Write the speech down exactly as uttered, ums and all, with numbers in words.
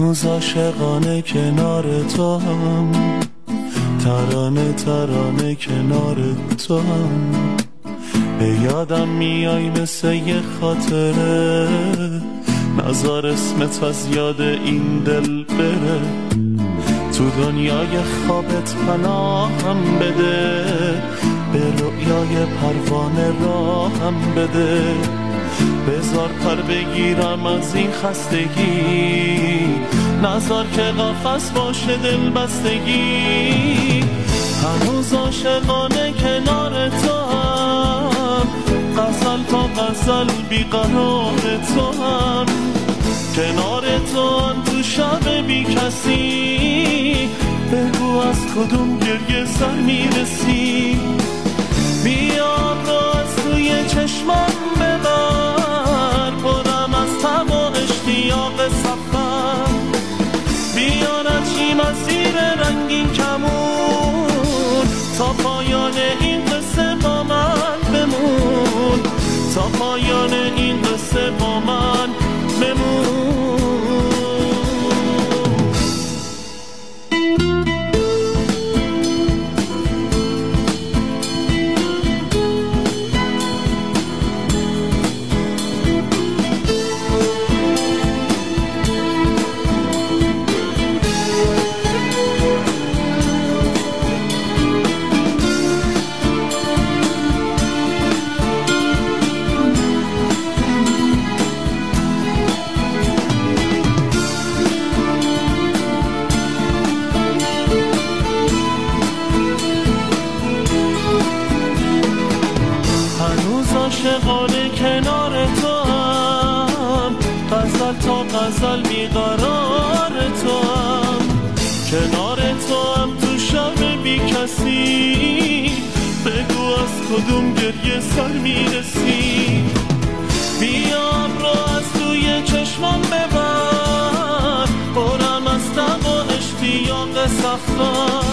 هنوز عاشقانه کنار تو هم، ترانه ترانه کنار تو هم، به یادم میای مثل یه خاطره، نزار اسمت از یاد این دل بره، تو دنیای خوابت پناهم بده، به رؤیای پروانه راهم بده، بذار پر بگیرم از این خستگی، نذار که قفس باشه دل بستگی. هنوز عاشقانه کنار تو هم، غزل تا غزل بیقرار تو هم، کنار تو هم تو شب بی کسی، بگو از کدوم گریه سر میرسی، بیا رو از توی چشمم ببر، پرم از تب و اشتیاق سفر، بیا نچیم از زیر رنگین کمون، تا پایان این قصه با من بمون، تا پایان این قصه با من بمون. عاشقانه کنار تو هم، غزل تا غزل بیقرار تو هم، کنار تو هم تو شب بی کسی، بگو از کدوم گریه سر میرسی، بیا رو از توی چشمم ببر، پرم از تب و اشتیاق سفر،